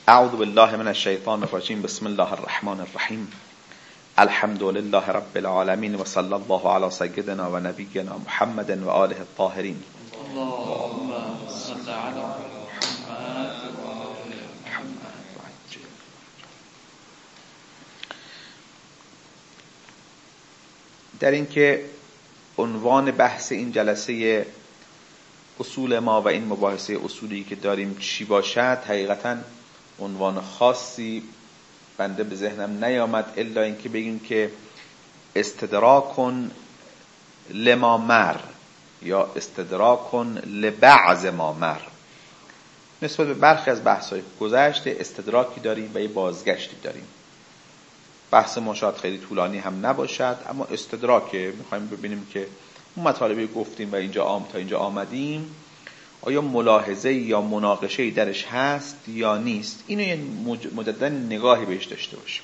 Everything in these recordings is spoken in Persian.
اعوذ بالله من الشیطان الرجیم. بسم الله الرحمن الرحیم. الحمد لله رب العالمین و صلی الله علی سیدنا و نبینا محمد و آله الطاهرین. اللهم صل علی محمد و آل محمد. در این که عنوان بحث این جلسه اصول ما و این مباحثه اصولی که داریم چی باشد، حقیقتاً عنوان خاصی بنده به ذهنم نیامد الا اینکه بگیم که استدراکن لما مر یا استدراکن لبعض ما مر. نسبت به برخی از بحث‌های گذشته استدراکی داریم و یه بازگشتی داریم. بحث ما شاید خیلی طولانی هم نباشد، اما استدراکه. میخوایم ببینیم که اون مطالبی گفتیم و تا اینجا آمدیم آیا ملاحظه یا مناقشه درش هست یا نیست. اینو یه مجددا نگاهی بهش داشته باشیم.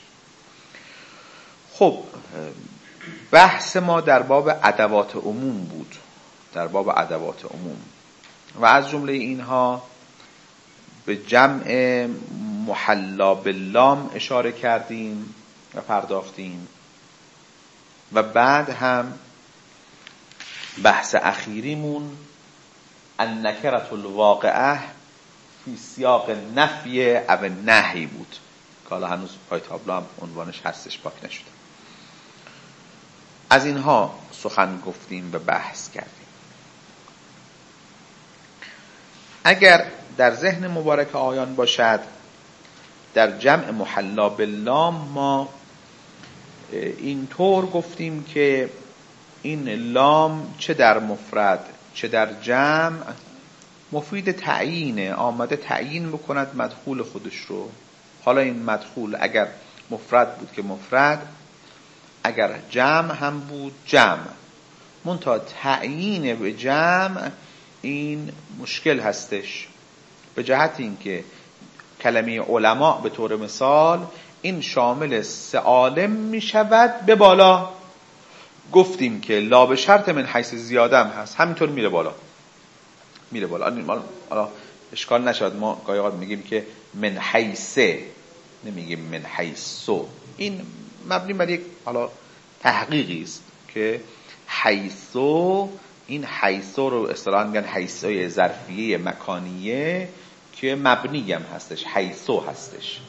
خب بحث ما در باب ادوات عموم بود، در باب ادوات عموم، و از جمله اینها به جمع محلا باللام اشاره کردیم و پرداختیم، و بعد هم بحث اخیریمون النکرة الواقعه فی سیاق نفی او نهی بود که حالا هنوز پای تابلو هم عنوانش هستش، پاک نشده. از اینها سخن گفتیم و بحث کردیم. اگر در ذهن مبارک آیان باشد، در جمع محلا باللام ما اینطور گفتیم که این لام چه در مفرد چه در جمع مفید تعیینه، آمده تعیین بکند مدخول خودش رو. حالا این مدخول اگر مفرد بود که مفرد، اگر جمع هم بود جمع. منتها تعیین به جمع این مشکل هستش، به جهت این که کلمه علماء به طور مثال این شامل سه عالم می شود به بالا. گفتیم که لا به شرط من حیث زیاده هم هست، همینطور میره بالا، میره بالا. حالا اشکال نشد، ما گاهی اوقات میگیم که من حیث، نمیگیم من حیثو. این مبنی بر یک حالا تحقیقی است که حیثو، این حیثو رو اصطلاحاً میگن حیثوی ظرفیه مکانیه که مبنی هم هستش، حیثو هستش.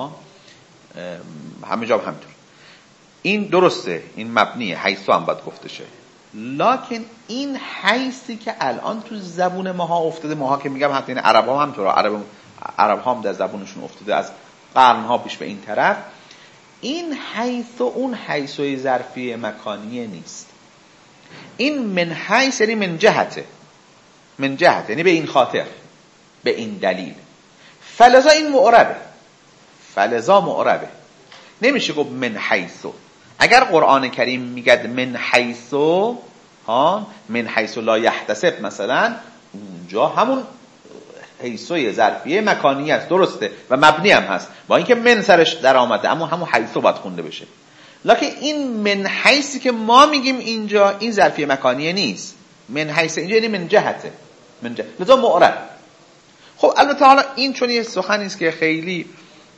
همه جا همینطور. این درسته، این مبنیه، حیثو هم باید گفته شه. لکن این حیثی که الان تو زبون ماها افتاده، ماها که میگم حتی این عرب ها هم همطور، عرب ها هم در زبونشون افتاده از قرنها پیش به این طرف، این حیث و اون حیثوی ظرفی مکانیه نیست. این من حیث یعنی من جهته، من جهت یعنی به این خاطر، به این دلیل. فلذا این معربه، فلذا معربه، نمیشه گفت من حیثو. اگر قرآن کریم میگه من حیثو، من حیثو لا یحتسب مثلا، اونجا همون حیثوی ظرفیه مکانی است، درسته، و مبنی هم هست، با اینکه من سرش در آمده، اما همون حیثو باید خونده بشه. لکن این من حیثی که ما میگیم اینجا، این ظرفیه مکانیه نیست. من حیث اینجا یعنی من جهته، من جهت، لذا معرب. خب البته حالا این چون یه سخنی است که خیلی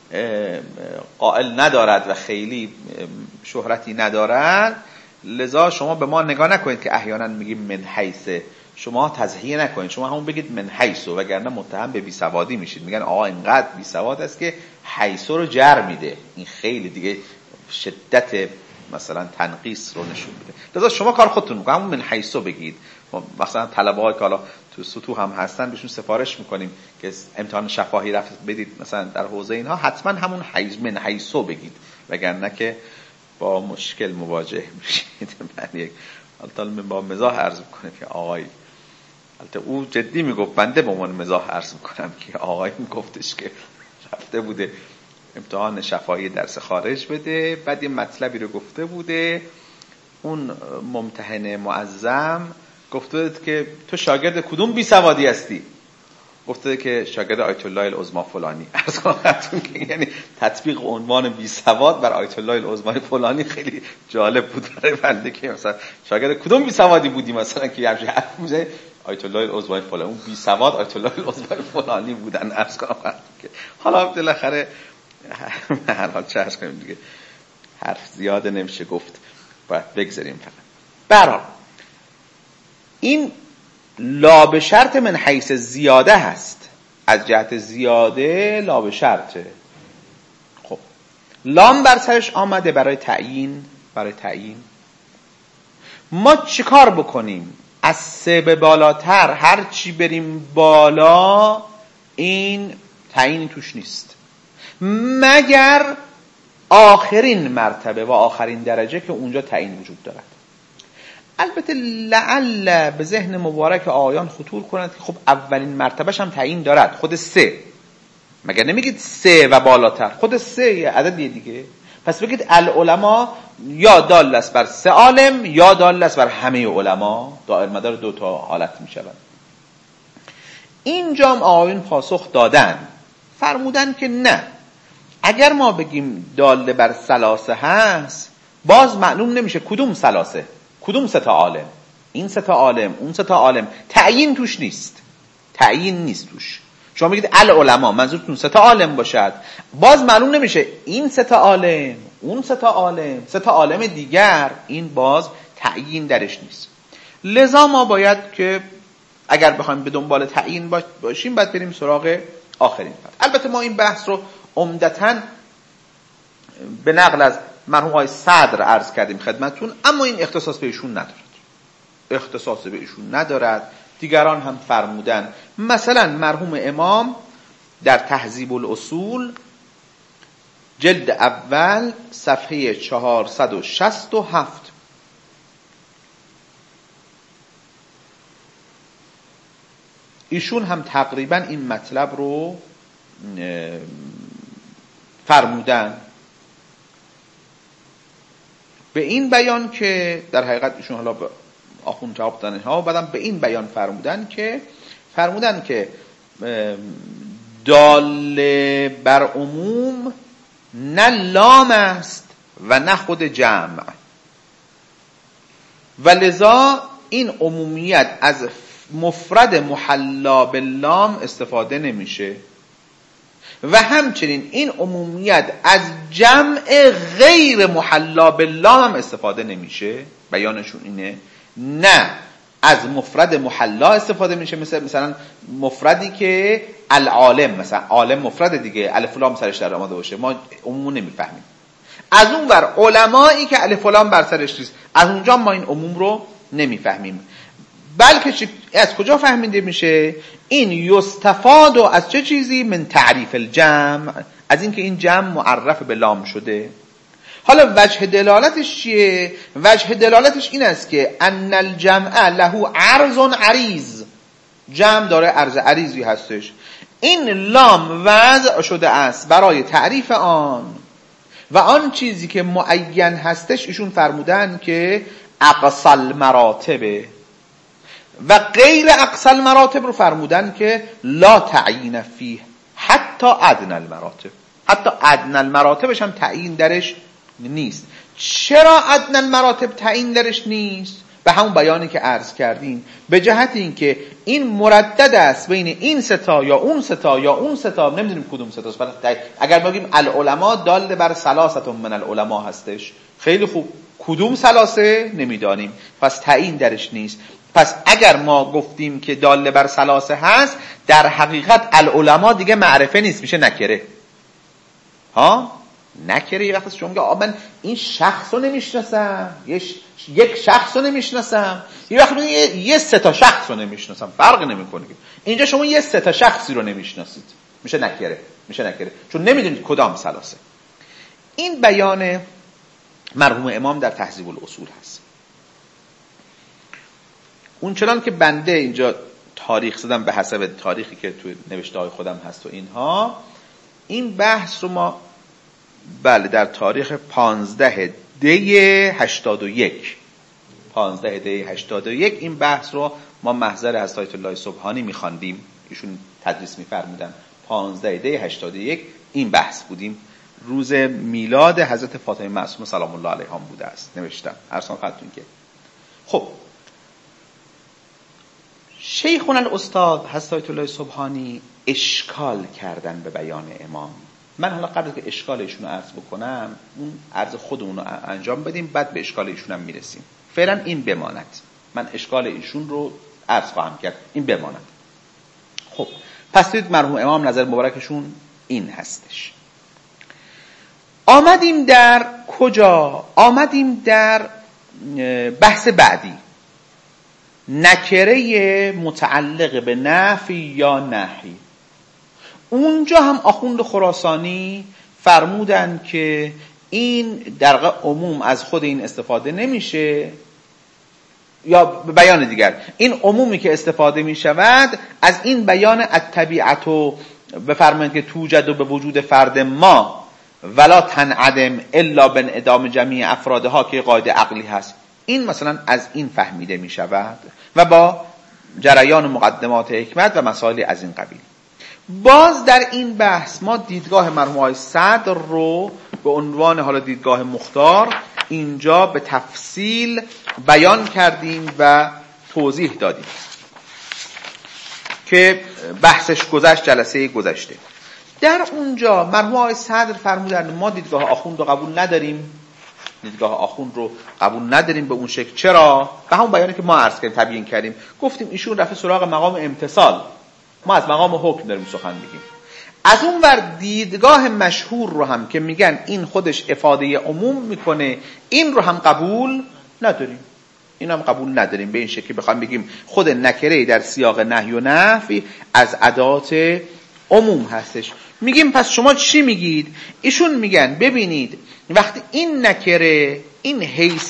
قائل ندارد و خیلی شهرتی ندارد، لذا شما به ما نگاه نکنید که احیانا میگیم من حیث، شما تضحیه نکنید، شما همون بگید من حیث، وگرنه متهم به بیسوادی میشید. میگن آقا اینقدر بیسواد است که حیث رو جر میده، این خیلی دیگه شدت مثلا تنقیص رو نشون میده. لذا شما کار خودتون میکنید، همون من حیث بگید. مثلا طلبه های که حالا تو سطوح هم هستن بهشون سفارش میکنیم که امتحان شفاهی رفت بدید مثلا در حوزه اینها، حتما همون من حیثو بگید، وگرنه که با مشکل مواجه میشید. من یک البته با مزاح عرض میکنم که آقای، البته او جدی میگفت، بنده به عنوان مزاح عرض میکنم که آقای میگفتش که رفته بوده امتحان شفاهی درس خارج بده، بعد یه مطلبی رو گفته بوده، اون ممتحن معظم گفته که تو شاگرد کدوم بی سوادی هستی؟ گفته که شاگرد آیت الله العظمی فلانی. عرض کنم که یعنی تطبیق عنوان بی سواد بر آیت الله العظمی فلانی خیلی جالب بود برای بنده که مثلا شاگرد کدوم بی سوادی بودی مثلا که همش حرف میزنه. آیت الله العظمای فلانی، اون بی سواد آیت الله العظمای فلانی بودن عرض کنم که حالا بالاخره حالا چه عرض کنیم دیگه، حرف زیاده نمیشه گفت، باید بگذاریم. فقط برای این لا به شرط من حیث زیاده هست، از جهت زیاده لا به شرطه. خب لام بر سرش آمده برای تعیین. برای تعیین ما چیکار بکنیم؟ از 3 به بالاتر هر چی بریم بالا این تعیین توش نیست، مگر آخرین مرتبه و آخرین درجه که اونجا تعیین وجود دارد. البته لعل به ذهن مبارک آیان خطور کند که خب اولین مرتبهش هم تعیین دارد، خود 3، مگر نمیگید 3 و بالاتر، خود 3 یه عددیه دیگه. پس بگید العلماء یا دال است بر 3 عالم یا دال است بر همه علما، دائر مدار 2 تا حالت می شود. اینجا آیون پاسخ دادن، فرمودن که نه، اگر ما بگیم دال بر ثلاثه هست باز معلوم نمیشه کدوم ثلاثه، کدوم 3 تا عالم، این 3 تا عالم اون 3 تا عالم، تعیین توش نیست، تعیین نیست توش. شما میگید العلماء منظورتون 3 تا عالم باشد، باز معلوم نمیشه این 3 تا عالم اون 3 تا عالم 3 تا عالم دیگر، این باز تعیین درش نیست. لذا ما باید که اگر بخوایم به دنبال تعیین باشیم باید بریم سراغ آخرین فرد. البته ما این بحث رو عمدتاً به نقل از مرحوم آقای صدر عرض کردیم خدمتتون، اما این اختصاص به ایشون ندارد، اختصاص به ایشون ندارد. دیگران هم فرمودن، مثلا مرحوم امام در تهذیب الاصول جلد اول صفحه 467 ایشون هم تقریبا این مطلب رو فرمودن، به این بیان که در حقیقت ایشون حالا آخوند جواب دادن ها، بعدم به این بیان فرمودن که دال بر عموم نه لام است و نه خود جمع، و لذا این عمومیت از مفرد محلا باللام استفاده نمیشه و همچنین این عمومیت از جمع غیر محلا باللام هم استفاده نمیشه. بیانشون اینه نه از مفرد محلا استفاده میشه، مثلا مفردی که العالم، مثلا عالم مفرد دیگه، الف و لام سرش در آمده باشه، ما عموم نمیفهمیم. از اون ور علمایی که الف و لام بر سرش نیست، از اونجا ما این عموم رو نمیفهمیم. بلکه از کجا فهمیده میشه؟ این یستفاد و از چه چیزی؟ من تعریف الجمع، از اینکه این جمع معرف به لام شده. حالا وجه دلالتش چیه؟ وجه دلالتش این است که ان الجمع له عرض عریض، جمع داره عرض عریضی هستش، این لام وضع شده است برای تعریف آن و آن چیزی که معین هستش ایشون فرمودن که اقصى المراتب، و غیر اقصى المراتب رو فرمودن که لا تعیین فیه حتی ادنى المراتب، حتی ادنى المراتبش هم تعیین درش نیست. چرا ادنى المراتب تعیین درش نیست؟ به همون بیانی که عرض کردیم، به جهت این که این مردد است بین این 3 تا یا اون 3 تا یا اون 3 تا، نمیدونیم کدوم 3 تاست. اگر بگیم العلماء دال بر 3 من العلماء هستش، خیلی خوب، کدوم 3 نمیدانیم، پس تعیین درش نیست. پس اگر ما گفتیم که دال بر 3 هست، در حقیقت العلماء دیگه معرفه نیست، میشه نکره. نکره یه وقت شما میگه من این شخص رو نمیشناسم، یک شخص رو نمیشناسم، یه وقت یه 3 تا شخص رو نمیشناسم، فرق نمیکنه. اینجا شما یه 3 تا شخصی رو نمیشناسید، میشه نکره، چون نمیدونید کدام 3. این بیان مرحوم امام در تهذیب الاصول هست. اون چنان که بنده اینجا تاریخ زدم به حسب تاریخی که توی نوشته های خودم هست و اینها، این بحث رو ما بله در تاریخ 15 دی 81 این بحث رو ما محضر حضرت آیت الله سبحانی می‌خواندیم، ایشون تدریس می‌فرمودن. 15 دی 81 این بحث بودیم، روز میلاد حضرت فاطمه معصومه سلام الله علیها بوده است، نوشتم ارسان خدمتتون که خب شیخنا الاستاد حضرت آیت الله سبحانی اشکال کردن به بیان امام. من حالا قبل که اشکال ایشون رو عرض بکنم اون عرض خودمون رو انجام بدیم، بعد به اشکال ایشون هم میرسیم. فعلا این بماند، من اشکال ایشون رو عرض خواهم کرد، این بماند. خب پس دید مرحوم امام نظر مبارکشون این هستش. آمدیم در کجا؟ آمدیم در بحث بعدی، نکره متعلق به نفی یا نهی. اونجا هم آخوند خراسانی فرمودن که این در عموم از خود این استفاده نمیشه، یا به بیان دیگر این عمومی که استفاده می شود از این بیان الطبیعت و بفرمایید که توجد و به وجود فرد ما ولا تنعدم الا بانعدام جمیع افرادها که قاعده عقلی هست، این مثلا از این فهمیده می شود و با جریان مقدمات حکمت و مسائل از این قبیل. باز در این بحث ما دیدگاه مرحوم آقای صدر رو به عنوان حالا دیدگاه مختار اینجا به تفصیل بیان کردیم و توضیح دادیم که بحثش گذشت جلسه گذشته. در اونجا مرحوم آقای صدر فرمودن ما دیدگاه آخوند رو قبول نداریم، دیدگاه آخوند رو قبول نداریم به اون شکل. چرا؟ به همون بیانی که ما عرض کردیم تبیین کردیم، گفتیم ایشون رفت سراغ مقام امتثال، ما از مقام حکم داریم سخن میگیم. از اون ور دیدگاه مشهور رو هم که میگن این خودش افاده عموم میکنه، این رو هم قبول نداریم، این هم قبول نداریم به این شکل بخوایم بگیم خود نکره در سیاق نهی و نفی از ادات عموم هستش. میگیم پس شما چی میگید؟ ایشون میگن ببینید وقتی این نکره این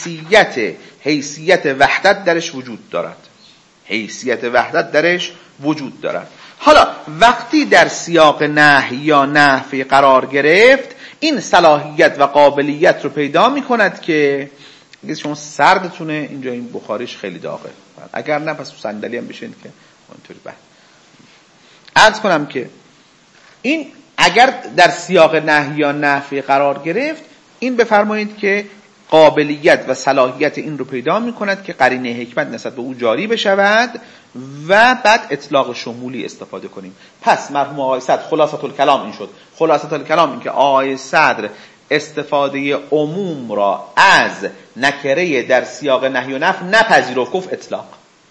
حیثیت وحدت درش وجود دارد، حیثیت وحدت درش وجود دارد. حالا وقتی در سیاق نهی یا نفی قرار گرفت این صلاحیت و قابلیت رو پیدا میکند که اگه شما سردتونه اینجا این بخاریش خیلی داغه، اگر نه پس صندلی هم بشین که اونطوری بعد عرض کنم که این اگر در سیاق نهی یا نفی قرار گرفت این بفرمایید که قابلیت و صلاحیت این رو پیدا می کند که قرینه حکمت نسبت به او جاری بشود و بعد اطلاق شمولی استفاده کنیم. پس مرحوم آقای صدر خلاصه الکلام این شد، خلاصه الکلام این که آقای صدر استفاده عموم را از نکره در سیاق نهی و نفی نپذیرفت، گفت اطلاق.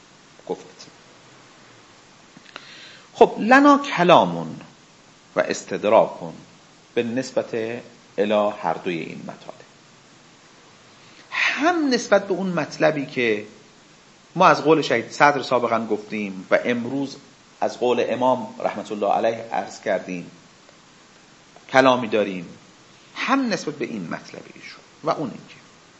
خب لنا کلامون و استدراکون به نسبت الی هر دوی این مطالب، هم نسبت به اون مطلبی که ما از قول شهید صدر سابقا گفتیم و امروز از قول امام رحمت الله علیه عرض کردیم کلامی داریم، هم نسبت به این مطلب ایشون و اون این که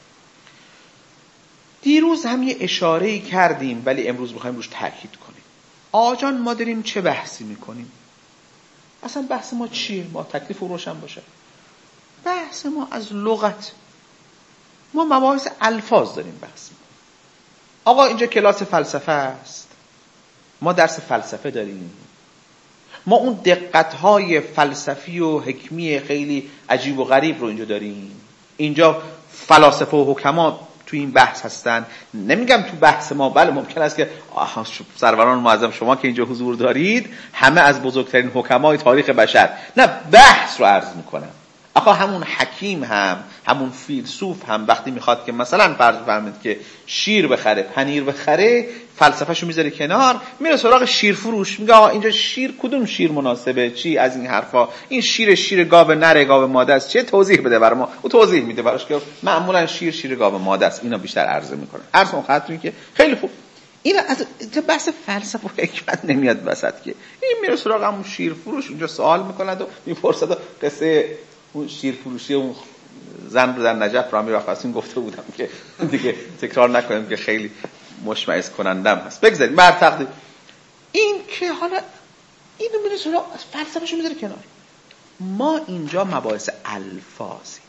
دیروز هم یه اشاره‌ای کردیم ولی امروز بخوایم روش تاکید کنیم. آجان ما داریم چه بحثی میکنیم؟ اصلا بحث ما چیه؟ ما تکلیف رو روشن باشه. بحث ما از لغت، ما مباحث الفاظ داریم بحث. آقا اینجا کلاس فلسفه است، ما درس فلسفه داریم، ما اون دقت‌های فلسفی و حکمی خیلی عجیب و غریب رو اینجا داریم. اینجا فلاسفه و حکما تو این بحث هستن. نمیگم تو بحث ما، بله ممکن است که سروران معظم شما که اینجا حضور دارید همه از بزرگترین حکمای تاریخ بشر، نه بحث رو عرض میکنم. آخه همون حکیم هم همون فیلسوف هم وقتی میخواد که مثلا فرض فرمایید که شیر بخره پنیر بخره، فلسفه‌شو میذاره کنار، میره سراغ شیر فروش، میگه آقا اینجا شیر کدوم شیر مناسبه، چی از این حرفا، این شیر گاو نره گاو ماده است، چه توضیح بده برام. او توضیح میده براش که معمولا شیر گاو ماده است، اینا بیشتر عرضه میکنه. عرض خاطری که خیلی خوب این از بحث فلسفه و حکمت نمیاد وسط که این میره سراغ همون شیر فروش، اونجا سوال میکنه و میپرسه قصه اون شیر فروشی اون زن رو در نجف رامی رفعتین گفته بودم که دیگه تکرار نکنیم که خیلی مشمئز کنندم هست. بگذاریم بر تقدیر این که حالا اینو میره سراغ فلسفه‌شو میذاره کنار. ما اینجا مباحث الفاظی،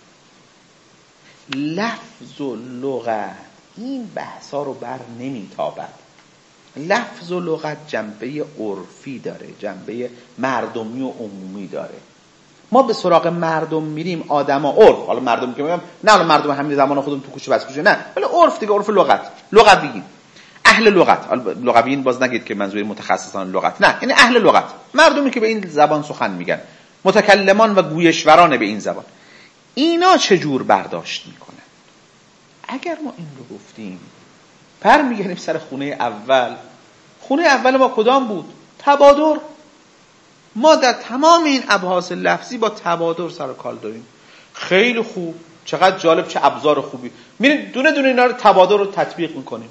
لفظ و لغت این بحثا رو بر نمیتابد. لفظ و لغت جنبه عرفی داره، جنبه مردمی و عمومی داره. ما به سراغ مردم میریم، آدما عرف، حالا مردم که میگم نه حالا مردم همین زمان خودمون تو کوچه بس کوچه، نه ولی عرف دیگه، عرف لغت، لغوی. اهل لغت، لغویین باز نگید که منظور متخصصان لغت، نه، یعنی اهل لغت، مردمی که به این زبان سخن میگن، متکلمان و گویشوران به این زبان، اینا چجور برداشت میکنن؟ اگر ما این رو گفتیم برمیگردیم سر خونه اول. خونه اول ما کدام بود؟ تبادر. ما در تمام این ابحاث لفظی با تبادر سر و کار داریم. خیلی خوب، چقدر جالب، چه ابزار خوبی. میریم دونه دونه اینا رو تبادر رو تطبیق میکنیم،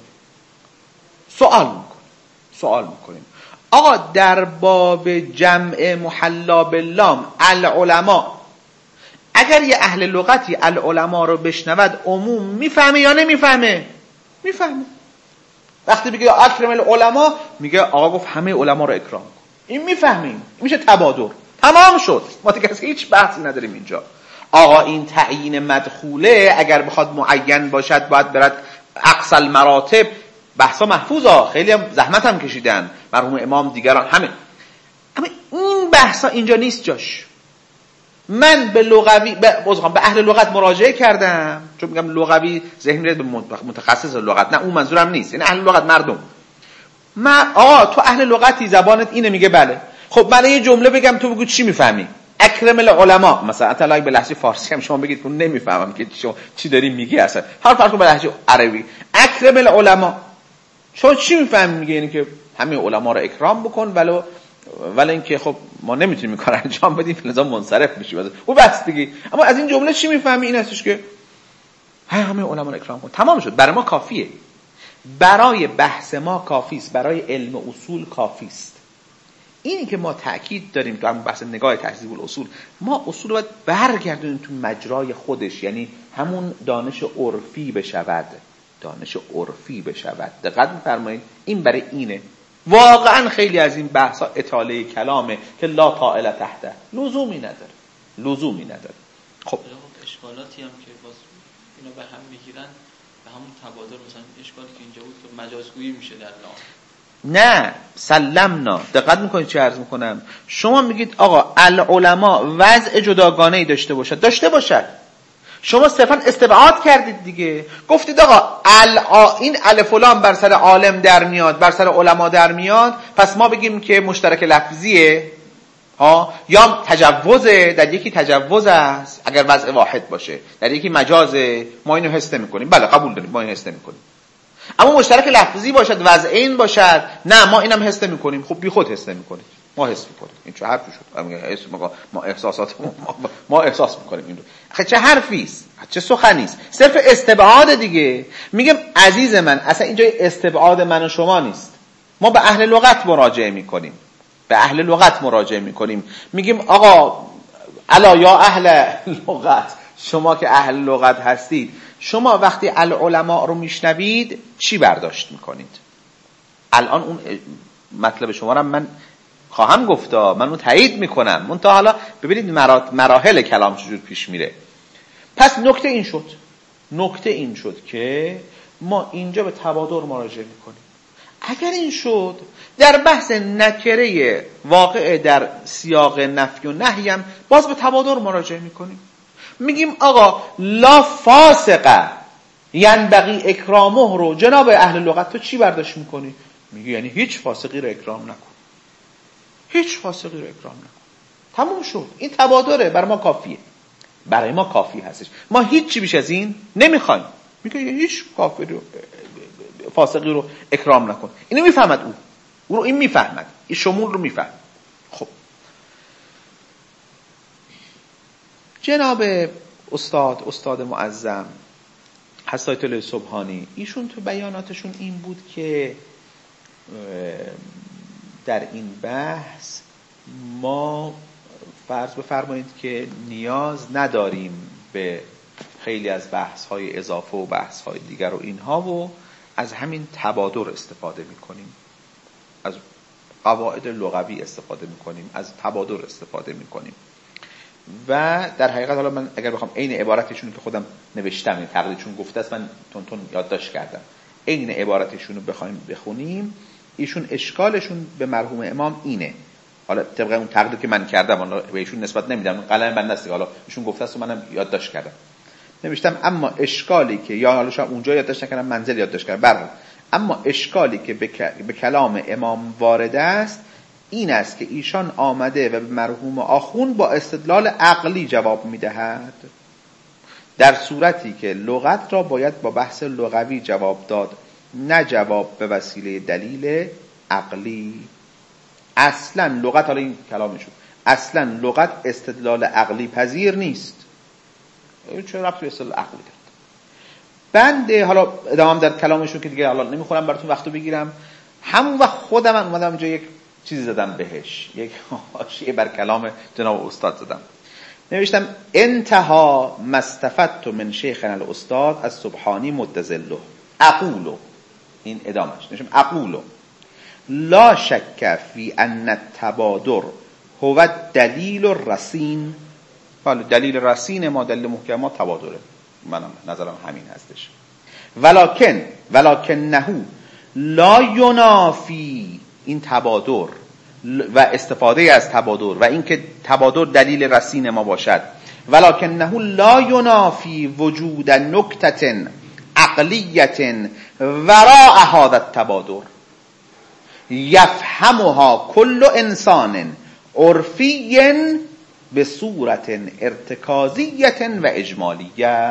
سوال میکنیم. آقا در باب جمع محلا باللام العلماء، اگر یه اهل لغتی العلماء رو بشنود عموم میفهمه یا نمیفهمه؟ میفهمه. وقتی بگه اکرم العلماء، میگه آقا گفت همه علما رو اکرام کن. این میفهمیم، میشه تبادر. تمام شد، ما دیگه هیچ بحثی نداریم اینجا. آقا این تعیین مدخوله اگر بخواد معین باشد باید برد اقصى المراتب. بحثا محفوظا، خیلی هم زحمت هم کشیدن مرحوم امام، دیگران، همه. اما این بحثا اینجا نیست جاش. من به لغوی به اهل لغت مراجعه کردم، چون میگم لغوی ذهن میره به متخصص لغت، نه اون منظورم نیست، یعنی اهل لغت مردم. آقا تو اهل لغتی، زبانت اینه، میگه بله. خب من یه جمله بگم تو بگو چی میفهمی؟ اکرم العلماء مثلا، اطلاعی به لهجه فارسی هم شما بگید که نمیفهمم که شما چی داری میگی اصلا. هر فرض به لهجه عربی اکرم العلماء، شما چی میفهمی؟ میگه یعنی که همه علما رو اکرام بکن، ولی اینکه خب ما نمیتونیم کار انجام بدیم، لذا منصرف میشیم. او بس دیگه. اما از این جمله چی میفهمی؟ این هستش که همه علما رو اکرام کن. تمام شد. برای ما کافیه، برای بحث ما کافی است، برای علم اصول کافی است. اینی که ما تأکید داریم تو همون بحث نگاه تهذیب الاصول، ما اصول رو باید برگردونیم تو مجرای خودش، یعنی همون دانش عرفی بشود، دانش عرفی بشود. دقت می‌فرمایید، این برای اینه. واقعا خیلی از این بحثا اطاله کلامه که لا طائل تحته، لزومی نداره. خب اشکالاتی هم که باز اینا به هم میگیرن، به همون تبادر، مثلا اشکالی که اینجا بود که مجازگویی میشه در نام. نه، سلمنا. دقت میکنید چه عرض میکنم؟ شما میگید آقا العلماء وضع جداگانه‌ای داشته باشد. شما صرفا استبعاد کردید دیگه. گفتید آقا این الف و لام بر سر عالم در میاد، بر سر علما در میاد، پس ما بگیم که مشترک لفظیه یا تجوزه. در یکی تجوز است اگر وضع واحد باشه، در یکی مجازه، ما اینو حس نمی‌کنیم. بله قبول داریم، ما اینو حس نمی‌کنیم. اما مشترک لفظی باشد، وضعین باشد، نه ما اینم حس نمی‌کنیم. خب بی خود حس نمی‌کنیم، ما حس می‌کنیم. این چه حرفی شد؟ ما احساسات ما احساس می‌کنیم. این رو آخه چه حرفی است؟ چه سخنی است؟ صرف استبعاد دیگه. میگم عزیز من، اصلا اینجا استبعاد من و شما نیست. ما به اهل لغت مراجعه می‌کنیم. میگیم آقا الا یا اهل لغت، شما که اهل لغت هستید، شما وقتی العلماء رو میشنوید چی برداشت میکنید؟ الان اون مطلب شما رو من خواهم گفتا، من اون تایید میکنم. منتها حالا ببینید مراحل کلام چجور پیش میره. پس نکته این شد که ما اینجا به تبادر مراجعه میکنیم. اگر این شد، در بحث نکره واقع در سیاق نفی و نهی هم باز به تبادر مراجعه میکنیم. میگیم آقا لا فاسقه ینبغی اکرامه رو جناب اهل لغت تو چی برداشت میکنی؟ میگی یعنی هیچ فاسقی رو اکرام نکن. تموم شد. این تبادره، برای ما کافی هستش. ما هیچ چی بیش از این نمیخوایم. میگه هیچ کافری رو، فاسقی رو اکرام نکن. اینو میفهمد، او رو این میفهمد، این شمول رو میفهمد. خب جناب استاد معظم حضرت آیت الله سبحانی، ایشون تو بیاناتشون این بود که در این بحث ما فرض بفرمایید که نیاز نداریم به خیلی از بحث‌های اضافه و بحث‌های دیگر و اینها، و از همین تبادر استفاده می‌کنیم، از قواعد لغوی استفاده می‌کنیم، از تبادر استفاده می‌کنیم. و در حقیقت حالا من اگر بخوام عین عبارتشون که خودم نوشتم، این تقریرشون گفته است، من تون یادداشت کردم، عین عبارتشون رو بخوایم بخونیم، ایشون اشکالشون به مرحوم امام اینه. حالا طبق اون تقریر که من کردم، حالا به ایشون نسبت نمیدم، قلم بنده است، حالا ایشون گفته است و منم یادداشت کردم نوشتم. اما اشکالی که یا حالا شما اونجا یادداشت نکردم، منزل یادداشت کردم، برام اما اشکالی که به کلام امام وارد است این است که ایشان آمده و به مرحوم آخوند با استدلال عقلی جواب میدهد، در صورتی که لغت را باید با بحث لغوی جواب داد، نه جواب به وسیله دلیل عقلی. اصلا لغت، حالا این کلامشون، اصلا لغت استدلال عقلی پذیر نیست. چه ربطی به استدلال عقلی داره؟ بنده حالا ادامه در کلامشون که دیگه حالا نمیخورم براتون وقتو بگیرم. همون وقت خودم اومدم اینجا یک چیزی زدم بهش، یک حاشیه بر کلام جناب استاد زدم. نوشتم انتها ما استفدت من شیخنا الاستاد از سبحانی مدظله اقول، این ادامهش نوشتم اقول لا شک فی ان التبادر هو دلیل الرصین. حالا دلیل رصین ما، دلیل محکم ما تبادره، منم نظرم همین هستش. ولکنه لا ینافی، این تبادر و استفاده از تبادر و اینکه تبادر دلیل رصین ما باشد، ولکنه لا ینافی وجود نکته عقلیه وراء هذا التبادر یفهمها کل انسان عرفی به صورت ارتکازیه و اجمالیه.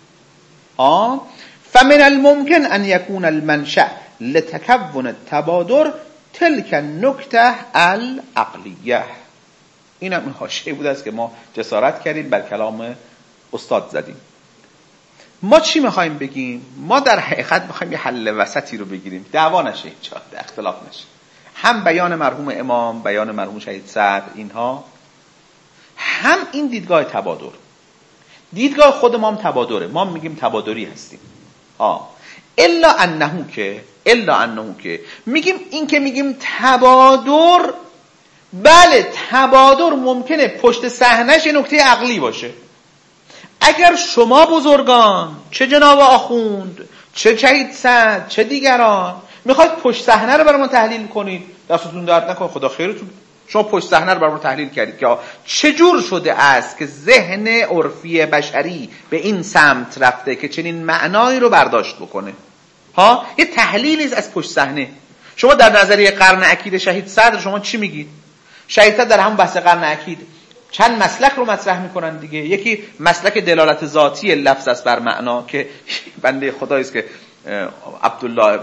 فمن الممکن ان یکون المنشأ لتکون التبادر تلک النکته العقلیه. این هم حاشیه بود است که ما جسارت کردیم بر کلام استاد زدیم. ما چی میخوایم بگیم؟ ما در حقیقت میخوایم یه حل وسطی رو بگیریم، دعوا نشه، اختلاف نشه. هم بیان مرحوم امام، بیان مرحوم شهید صدر، اینها هم این دیدگاه تبادر. دیدگاه خود ما هم تبادره، ما میگیم تبادری هستیم. الا انه که میگیم، این که میگیم تبادر، بله تبادر ممکنه پشت صحنهش یه نکته عقلی باشه. اگر شما بزرگان، چه جناب آخوند، چه شهید صدر، چه دیگران میخواید پشت صحنه رو برامون تحلیل کنید، دستتون درد نکنه، خدا خیرتون، شما پشت صحنه رو برامون تحلیل کردید که چجور شده است که ذهن عرفی بشری به این سمت رفته که چنین معنایی رو برداشت بکنه. یه تحلیلی از پشت صحنه. شما در نظریه قرن اکید شهید صدر شما چی میگید؟ شهید صدر در همون بحث قرن اکید چند مسلک رو مطرح میکنن دیگه. یکی مسلک دلالت ذاتی لفظ است بر معنا که بنده خدایی است که عبدالله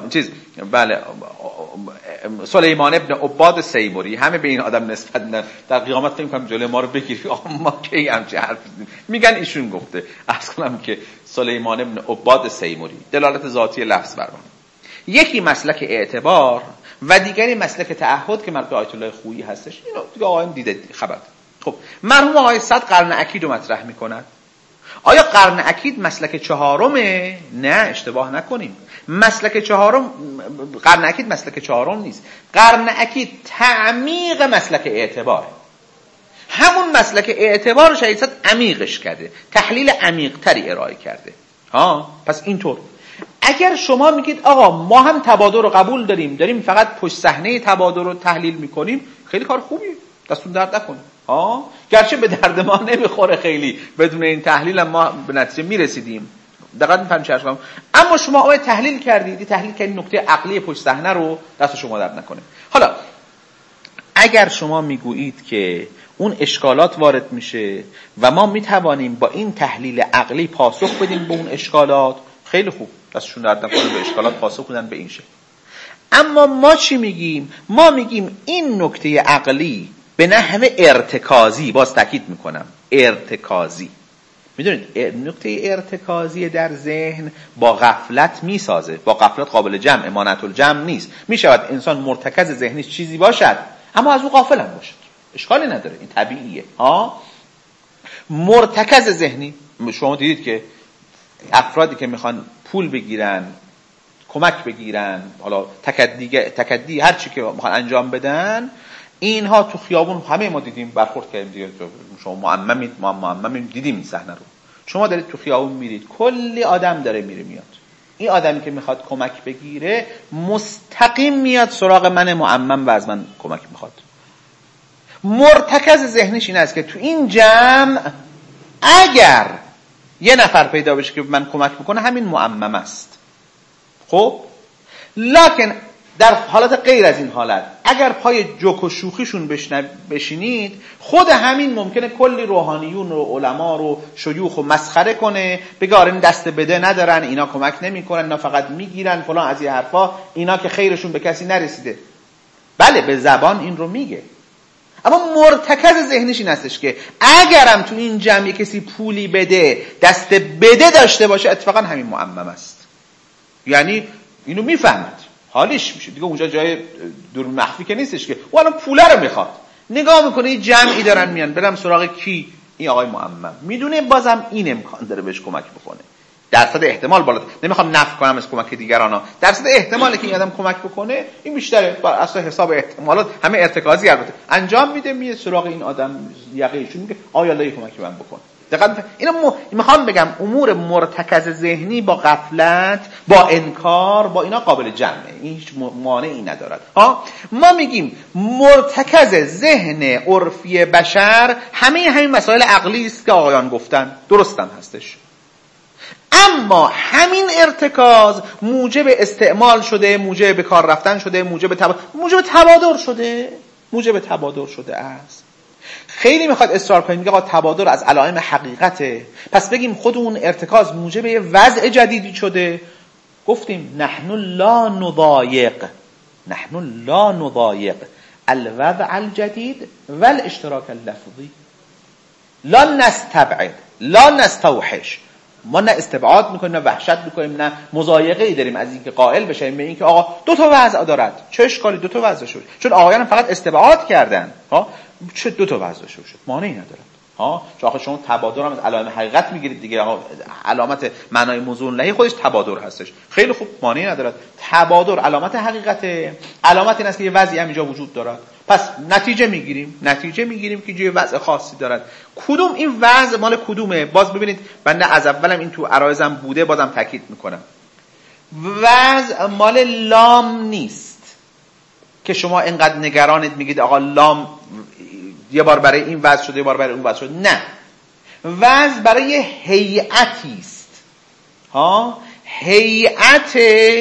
سلیمان ابن عباد سیمری، همه به این آدم نسبت میدن، در قیامت فکر می‌کنم جلوی ما رو بگیری، ما کی همچین حرف میگن ایشون گفته. عرض کنم که سلیمان ابن عباد سیمری، دلالت ذاتی لفظ بر معنا. یکی مسلک اعتبار و دیگری مسلک تعهد که مرحوم آیت الله خویی هستش. اینو دیگه آقایان دیده خبر. خب مرحوم آقای صدر قرن اکید رو مطرح میکنن. آیا قرن اکید مسلک چهارمه؟ نه، اشتباه نکنیم. مسلک چهارم، قرن اکید مسلک چهارم نیست. قرن اکید تعمیق مسلک اعتباره. همون مسلک اعتبار شهید صدر عمیقش کرده، تحلیل عمیق تری ارائه کرده. پس اینطور اگر شما میگید آقا ما هم تبادر رو قبول داریم فقط پشت صحنه تبادر رو تحلیل میکنیم، خیلی کار خوبیه، دستون درد نکنه. گرچه به درد ما نمیخوره خیلی، بدون این تحلیل هم ما به نتیجه میرسیدیم، دقیقاً میفهمید چه اشکالم. اما شما آقای تحلیل کردید نکته عقلی پشت صحنه رو، دست شما درد نکنه. حالا اگر شما میگویید که اون اشکالات وارد میشه و ما میتوانیم با این تحلیل عقلی پاسخ بدیم به اون اشکالات، خیلی خوب، دستشون درد نکنه، به اشکالات پاسخ بدن به این شکل. اما ما چی میگیم؟ ما میگیم این نکته عقلی به نحو ارتکازی، باز تاکید میکنم ارتکازی، میدونید نکته ارتکازی در ذهن با غفلت میسازه، با غفلت قابل جمع، مانعت الجمع نیست. میشود انسان مرتکز ذهنیش چیزی باشد اما از اون غافل هم باشد، اشکالی نداره، این طبیعیه. مرتکز ذهنی، شما دیدید که افرادی که میخوان پول بگیرن، کمک بگیرن، حالا تکدی هر چی که میخوان انجام بدن، اینها تو خیابون همه ما دیدیم، برخورد کردیم دیگه. شما معممید، ما معممیم، دیدیم این صحنه رو. شما دارید تو خیابون میرید، کلی آدم داره میره میاد. این آدمی که میخواد کمک بگیره مستقیم میاد سراغ من معمم و از من کمک میخواد. مرتکز ذهنش این است که تو این جمع اگر یه نفر پیدا بشه که من کمک بکنه، همین معمم است. خب لکن در حالت غیر از این حالت اگر پای جوک و شوخیشون بشینید، خود همین ممکنه کلی روحانیون و علما رو شیوخ و مسخره کنه، بگه آره این دست بده ندارن، اینا کمک نمیکنن، اینا فقط میگیرن فلان، از این حرفا، اینا که خیرشون به کسی نرسیده. بله به زبان این رو میگه، اما مرتکز ذهنش این هستش که اگرم تو این جمع کسی پولی بده، دست بده داشته باشه، اتفاقا همین معمم است. یعنی اینو میفهمد، حالیش میشه دیگه، اونجا جای دور مخفی که نیستش که او الان پوله رو میخواد. نگاه میکنه یه جمعی دارن میان، برم سراغ کی؟ این آقای معمم. میدونه بازم این امکان داره بهش کمک بکنه، درصد احتمال بالا، نمیخوام نفی کنم از کمک دیگران، درصد احتمالی که این آدم کمک بکنه این بیشتره، بر اساس حساب احتمالات همه ارتکازی البته انجام میده، میره سراغ این آدم یقهشون میگه آیا الله کمکی من بکن. دقیقاً اینو میخوام بگم امور مرتکز ذهنی با غفلت، با انکار، با اینا قابل جمعه، این هیچ مانعی ندارد. ما میگیم مرتکز ذهن عرفی بشر همین مسائل عقلی است که آقایان گفتن، درستم هستش، اما همین ارتکاز موجب استعمال شده، موجب به کار رفتن شده، موجب تبادر شده است. خیلی میخواد اصرار کنیم میگه آقا تبادر از علائم حقیقته، پس بگیم خود اون ارتکاز موجب یه وضع جدیدی شده. گفتیم نحن لا نضایق الوضع الجدید والاشتراک اللفظی، لا نستبعد لا نستوحش. ما نه استبعاد میکنیم، نه وحشت میکنیم، نه مضایقه ای داریم از اینکه قائل بشیم به اینکه آقا دو تا وضع دارد. چه اشکالی دو تا وضع شد؟ چون آقایان فقط استبعاد کردن، چه دو تا وضع شد؟ مانعی ندارد. چون آخه شما تبادر هم از علائم حقیقت میگیرید دیگه، علامت معنای موضوع لهی خودش تبادر هستش. خیلی خوب، مانعی ندارد. تبادر علامت حقیقته، علامت این است که یه وضعی هم اینجا وجود دارد. پس نتیجه میگیریم که یه وضع خاصی دارد. کدوم این وضع مال کدومه؟ باز ببینید بنده از اولم این تو عرایزم بوده، بازم تاکید میکنم، وضع مال لام نیست که شما اینقدر نگرانید میگید آقا لام یه بار برای این وضع شده، یه بار برای اون وضع شده. نه، وضع برای هیئتی است. هیئت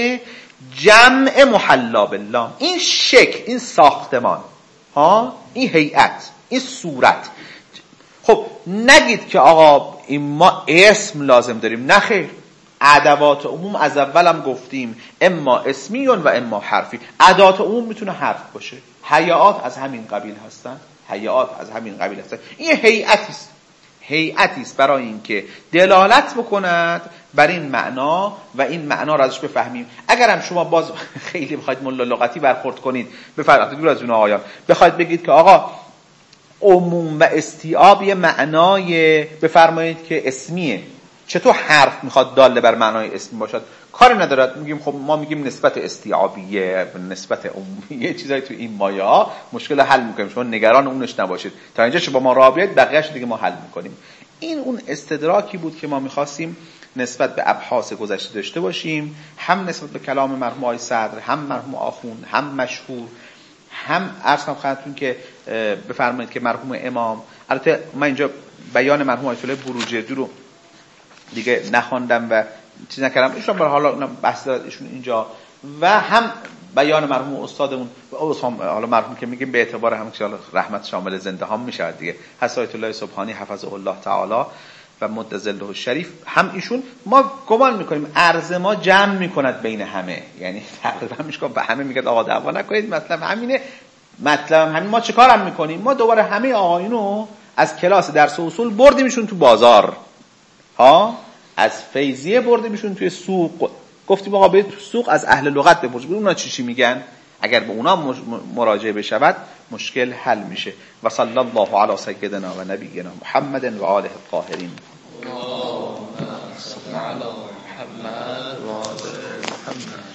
جمع محلا باللام، این شکل، این ساختمان، این هیئت، این صورت. خب نگید که آقا این ما اسم لازم داریم، نه خیر. ادوات عموم از اولم گفتیم اما اسمیون و اما حرفی. ادوات عموم میتونه حرف باشه، هیئات از همین قبیل هستن. این هیئتی است برای اینکه دلالت بکند بر این معنا و این معنا را ازش بفهمیم. اگرم شما باز خیلی بخواید ملا لغتی برخورد کنید، بفرمایید دور از اون آقایان، بخواید بگید که آقا عموم و استیعاب یه معنای بفرمایید که اسمیه، چطور حرف میخواد داله بر معنای اسمی باشد؟ کاری ندارد. میگیم خب ما میگیم نسبت استیعابیه، نسبت عمومیه، چیزایی تو این مایه ها مشکل حل میکنیم، شما نگران اونش نباشید، تا اینجا شما ما راه بیاید بقیه‌اش دیگه ما حل میکنیم. این اون استدراکی بود که ما میخواستیم نسبت به ابحاث گذشته داشته باشیم، هم نسبت به کلام مرحوم آقای صدر، هم مرحوم آخوند، هم مشهور، هم عرض کنم خدمتتون که بفرمایید که مرحوم امام. البته من اینجا بیان مرحوم آیت الله بروجردی رو دیگه نخواندم و چیز نکردم، ایشون برای حالا بحث ایشون اینجا، و هم بیان مرحوم استادمون، حالا مرحوم که میگیم به اعتبار هم که رحمت شامل زنده هم میشه دیگه، حضرت آیت الله سبحانی حفظه الله تعالی و مد ظله الشریف، هم ایشون ما گمان میکنیم عرض ما جمع میکند بین همه، یعنی تقریبا میشه به همه میگه آقا دعوا نکنید، مطلب همینه، مطلب همین. ما چیکارم میکنیم؟ ما دوباره همه آقایونو از کلاس درس اصول بردیمشون تو بازار، از فیضیه بردیمشون توی سوق، گفتیم آقا برید تو سوق از اهل لغت بپرسید اونا چی میگن، اگر به اونا مراجعه بشود مشکل حل میشه. و صلی الله علی سیدنا و نبینا محمد و آله الطاهرین. اللهم صل علی محمد و آل محمد.